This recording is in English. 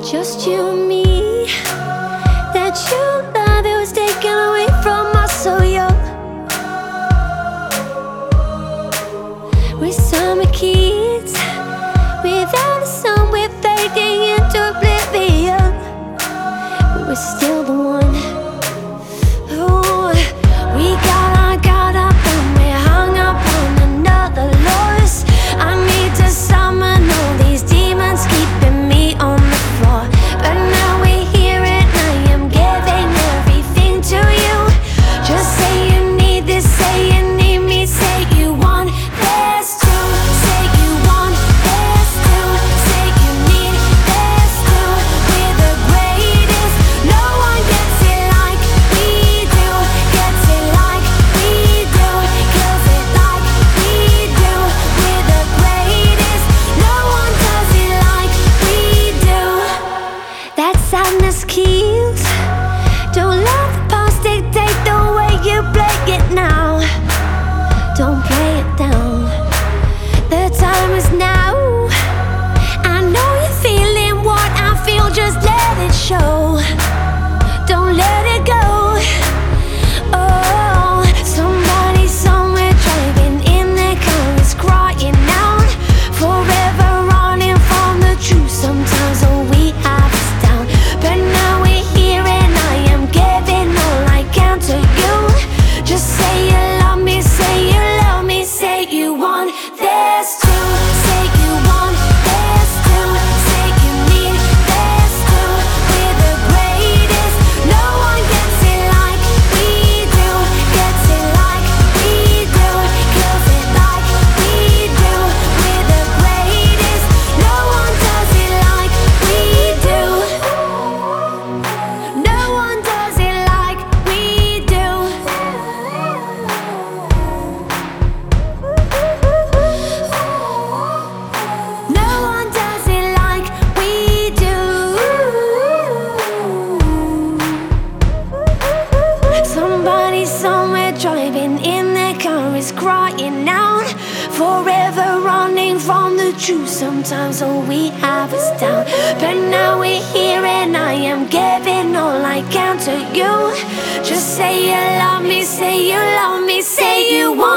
Just you and me. That you love, it was taken away from us so young. We're summer kids. Without the sun, we're fading into oblivion. But we're still the one. Oh, we got up and we're hung up on another loss. I need to summon all these demons keeping me on the floor. But now we're here and I am giving everything to you. Just say you need this, say you need me, say you want this too. Say you want this too. Say you need this too. We're the greatest. No one gets it like we do. Gets it like we do. Kills it like we do. We're the greatest. No one does it like we do. That sadness kills. Don't let the past dictate the way you play it now. Don't play it down. The time is now. I know you're feeling what I feel, just let it show. Don't let it go. Oh, somebody somewhere driving in their car is crying out. Forever running from the truth. Sometimes all we have is down. But now we're here and I am giving all I can to you. Just say you love me, say you love me, say you want this too. Say you want this too. Say you need this too. We're the greatest. No one gets it like we do. Gets it like we do. Kills it like we do. We're the greatest. No one does it like we do. No one does it like we do. No one does it like we do. Somebody somewhere driving in their car is crying out. Forever running from the truth. Sometimes all we have is down. But now we're here and I am giving all I can to you. Just say you love me, say you love me, say you want